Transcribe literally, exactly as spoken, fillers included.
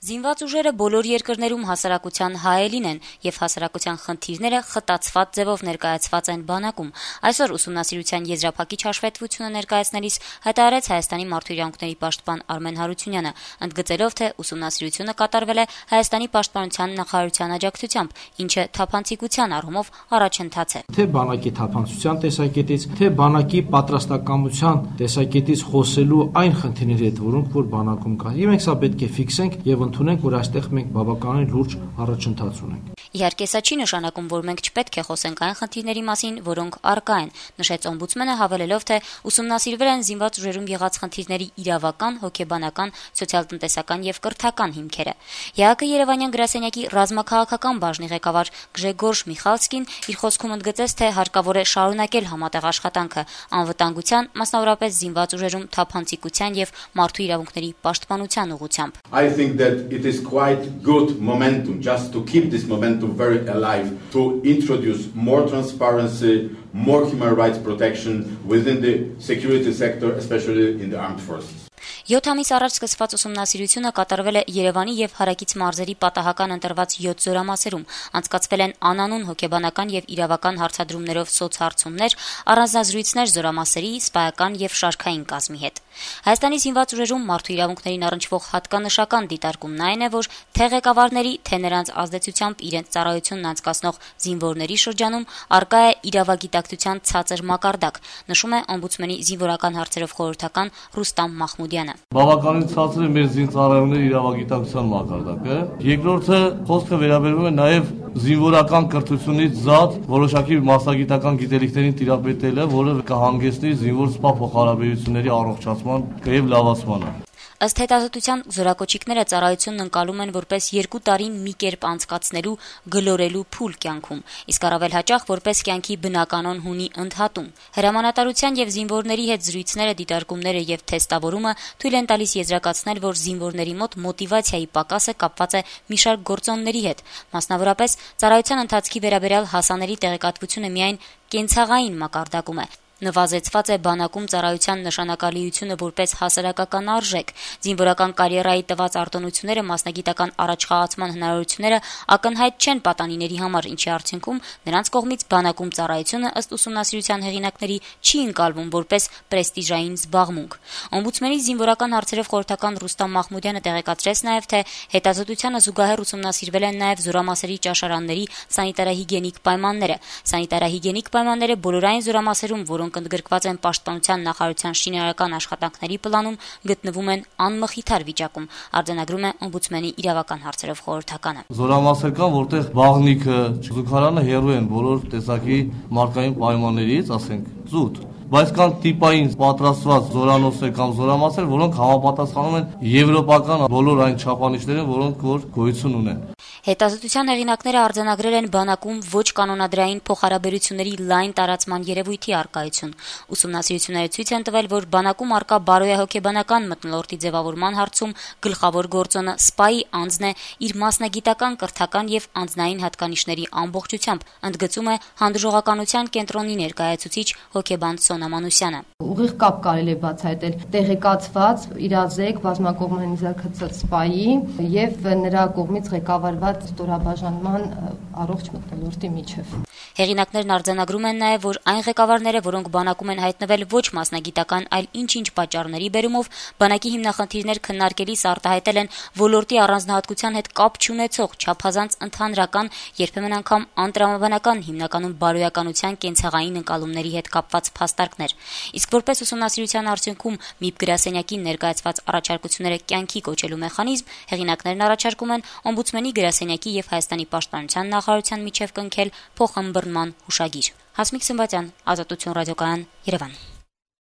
Զինված ուժերը բոլոր երկրներում հասարակության հայելին են եւ հասարակության խնդիրները խտացված ձևով ներկայացված են բանակում։ Այսօր ուսումնասիրության եզրափակիչ հաշվետվությունը ներկայացնելիս հայտարարեց Հայաստանի մարդու իրավունքների պաշտպան Արմեն Հարությունյանը, ընդգծելով, թե ուսումնասիրությունը կատարվել է Հայաստանի պաշտպանության նախարարության աջակցությամբ, ինչը թափանցիկության առումով առաջընթաց է։ Թե բանակի թափանցության տեսակետից, թե բանակի պատրաստակամության տեսակետից խոսելու այն խնդիրների հետ, որոնք որ բանակում կան։ Եվ մենք սա պետք է ֆիքսենք եւ ընդունենք, որ այստեղ մենք բավականին լուրջ առաջընթաց ունենք։ Իհարկե, սա չի նշանակում, որ մենք չպետք է խոսենք այն խնդիրների մասին, որոնք առկա են, նշեց օմբուդսմենը, հավելելով, թե ուսումնասիրվել են զինված ուժերում եղած խնդիրների իրավական, հոգեբանական, սոցիալ-տնտեսական եւ կրթական հիմքերը։ ԵԱԿ Երևանյան գրասենյակի ռազմաքաղաքական բաժնի ղեկավար Գժեգոր Միխալսկին իր խոսքում ընդգծեց, թե հարկավոր է շարունակել համատեղ աշխատանքը անվտանգության, մասնավորապես զինված ուժերում թափանցիկության եւ մարդու իրավունքների պաշտպանության ուղղությամբ։ I think that it is quite good momentum just to keep this momentum very alive, to introduce more transparency, more human rights protection within the security sector, especially in the armed forces. յոթ ամիս առաջ սկսված ուսումնասիրությունը կատարվել է Երևանի եւ հարակից մարզերի պատահական ընտրված յոթ զորամասերում, անցկացվել են անանուն հոգեբանական եւ իրավական հարցադրումներով սոցհարցումներ, առանձնազրույցներ զորամասերի, սպայական եւ շարքային կազմի հետ։ Հայաստանի զինված ուժերում մարդու իրավունքներին առնչվող հատկանշական դիտարկումն այն է, որ թե ղեկավարների, թե նրանց ազդեցությամբ իրենց ծառայությունն անցկացնող զինվորների շրջանում առկա է իրավագիտակցության ցածր մակարդակ, նշում է օմբուդսմենի զինվորական հարցերով խորհրդական Ռուստամ Մահմուդյանը։ Բավականին ցածր է մեր զինծառայողների իրավագիտակցության մակարդակը։ Երկրորդը խոսքը վերաբերում է նաև զինվորական կրթությունից զատ որոշակի մասնագիտական գիտելիքներին տիրապետելը, որը կհանգեցնի զինվոր սպա փոխհարաբերությունների առողջացման եւ լավացմանը։ Ըստ հետազոտության զորակոչիկները ծառայությունն ընկալում են որպես երկու տարի մի կերպ անցկացնելու գլորելու փուլ կյանքում, իսկ առավել հաճախ որպես կյանքի բնականon հունի ընդհատում։ Հրամանատարության եւ զինվորների հետ զրույցները, դիտարկումները եւ թեստավորումը թույլ են տալիս եզրակացնել, որ զինվորների մոտ մոտիվացիայի պակասը կապված է մի շարք գործոնների հետ, մասնավորապես ծառայության ընթացքի վերաբերյալ հասանելի տեղեկատվությունը միայն կենցաղային մակարդակում է։ Նվազեցված է բանակում ծառայության նշանակալիությունը որպես հասարակական արժեք, զինվորական կարիերայի տված արտոնությունները, մասնագիտական առաջխաղացման հնարավորությունները ակնհայտ չեն պատանիների համար, ինչի արդյունքում նրանց կողմից բանակում ծառայությունը ըստ ուսումնասիրության հեղինակների չի ընկալվում որպես պրեստիժային զբաղմունք։ Օմբուդսմենի զինվորական հարցերով խորհրդական Ռուստամ Մահմուդյանը տեղեկացրեց նաև, թե հետազոտությանը զուգահեռ ուսումնասիրվել են նաև զորամասերի ճաշարանների սանիտարահիգիենիկ պայմանները։ Սանիտարահիգիենիկ պայմանները բոլորային զորամասերում, որոնք ընդգրկված են պաշտպանության նախարարության շինարարական աշխատանքների պլանում, գտնվում են անմխիթար վիճակում, արձանագրում է օմբուդսմենի իրավական հարցերով խորհրդականը։ Զորամասեր կան, որտեղ բաղնիքը, զուգարանը հեռու են բոլոր տեսակի մարդկային պայմաններից, ասենք, զուտ, բայց կան տիպային պատրաստված զորանոցներ կամ զորամասեր, որոնք համապատասխանում են եվրոպական բոլոր այն չափանիշներին, որոնք որ գոյություն ունեն։ Հետազոտության հեղինակները արձանագրել են բանակում ոչ կանոնադրային փոխհարաբերությունների լայն տարածման երևույթի առկայություն։ Ուսումնասիրությունները ցույց են տվել, որ բանակում առկա բարոյահոգեբանական մթնոլորտի ձևավորման հարցում գլխավոր գործոնը սպայի անձն է իր մասնագիտական, կրթական եւ անձնային հատկանիշների ամբողջությամբ, ընդգծում է հանդուրժողականության կենտրոնի ներկայացուցիչ հոգեբան Սոնա Մանուսյանը։ Ուղիղ կապ կարելի է բացահայտել տեղեկացված, իրազեկ, բազմակողմանիզացված սպայի եւ նրա կողմից ղեկավարված ստորաբաժանման առողջ մթնոլորտի միջև։ Հեղինակներն արձանագրում են նաև, որ այն ղեկավարները, որոնք բանակում են հայտնվել ոչ մասնագիտական, այլ ինչ-ինչ պատճառների բերումով, բանակի հիմնախնդիրներ քննարկելիս արտահայտել են ոլորտի առանձնահատկության հետ կապ չունեցող, չափազանց ընդհանրական, երբեմն անգամ անտրամաբանական, հիմնականում բարոյականության կենցաղային ընկալումների հետ կապված փաստարկներ։ Իսկ որպես ուսումնասիրության արդյունքում ՄԻՊ գրասենյակին ներկայացված առաջարկությունները կյանքի կոչելու մեխանիզմ, հեղինակներն առաջարկում են օմբուդսմենի գրասենյակի եւ Հայաստանի պաշտպանության նախարարության միջև կնքել փոխըմբռնման հուշագիր։ Հասմիկ Սմբատյան, Ազատություն ռադիոկայան, Երևան։